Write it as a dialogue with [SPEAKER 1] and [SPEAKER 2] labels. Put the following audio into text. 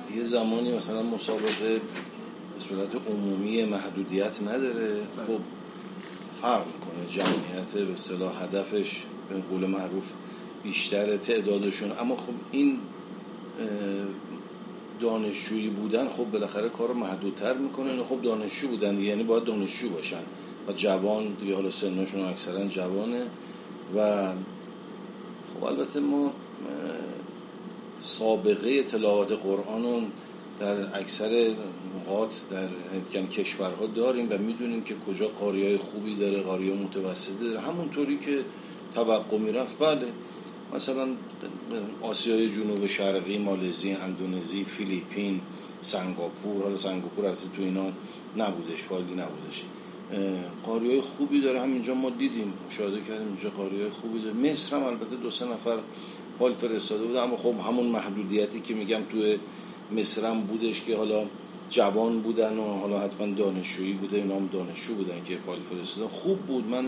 [SPEAKER 1] یه زمانی مثلا مسابقه به صورت عمومی محدودیت نداره، خب فرق میکنه جمعیت به اصطلاح هدفش به قول معروف بیشتر تعدادشون، اما خب این دانشجویی بودن خب بالاخره کار رو محدودتر میکنه. این خب دانشجو بودن یعنی باید دانشجو باشن و جوان دیگه، حالا سنشون اکثرا جوانه. و خب البته ما سابقه تلاوت قرآن رو در اکثر نقاط در کشورها داریم و میدونیم که کجا قاریای خوبی داره، قاریای متوسطی داره. همونطوری که توقع میرفت، بله مثلا آسیای جنوب شرقی، مالزی، اندونزی، فیلیپین، سنگاپور، حالا سنگاپور البته تو اینا نبودش، فایلی نبودش، قاریای خوبی داره. همینجا ما دیدیم، مشاهده کردیم اینجا قاریای خوبی داره. مصر هم البته 2-3 نفر فایل فرستاده بود، اما خب همون محدودیتی که میگم توی مصر هم بودش که حالا جوان بودن و حالا حتما دانشجویی بوده، اینا هم دانشجو بودن که فایل فرستادن. خوب بود. من